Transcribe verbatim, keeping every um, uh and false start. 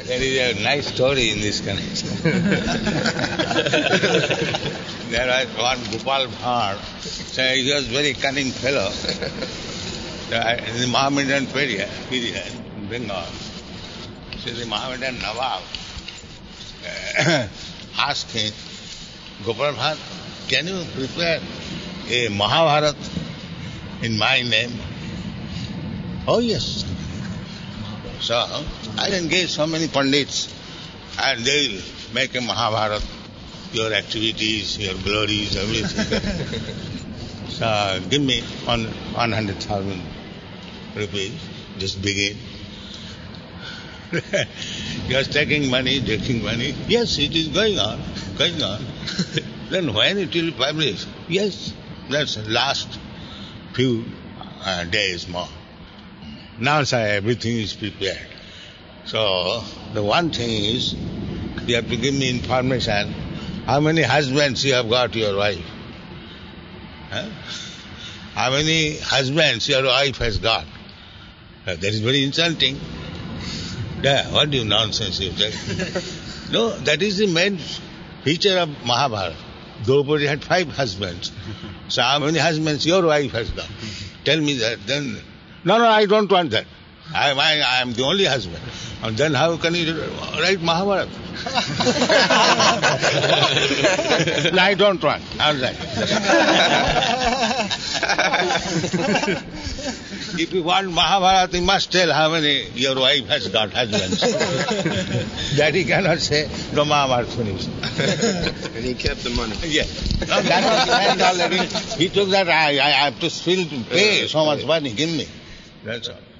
There is a nice story in this connection. There was one Gopal Bhatt, so he was a very cunning fellow. So in the Mohammedan period, period in Bengal, so the Mohammedan Nawab uh, asked him, Gopal Bhatt, can you prepare a Mahabharat in my name? Oh yes. So I engage so many pandits and they will make a Mahabharat, your activities, your glories, everything. So give me one one hundred thousand rupees, just begin. You are taking money, taking money. Yes, it is going on, going on. Then when it will publish? Yes, that's the last few uh, days more. Now, sir, everything is prepared. So, the one thing is, you have to give me information. How many husbands you have got your wife? Huh? How many husbands your wife has got? Uh, that is very insulting. Yeah, what do you nonsense you say? No, that is the main feature of Mahabharata. Draupadi had five husbands. So how many husbands your wife has got? Tell me that. Then, no, no, I don't want that. I am, I, I am the only husband. And then how can you write Mahabharata? No, I don't want. All right. If you want Mahabharata, you must tell how many your wife has got husbands. That he cannot say, no Mahabharata finished. And he kept the money. Yeah. No, that was planned already. He took that, I, I have to still pay so much money, give me. That's all.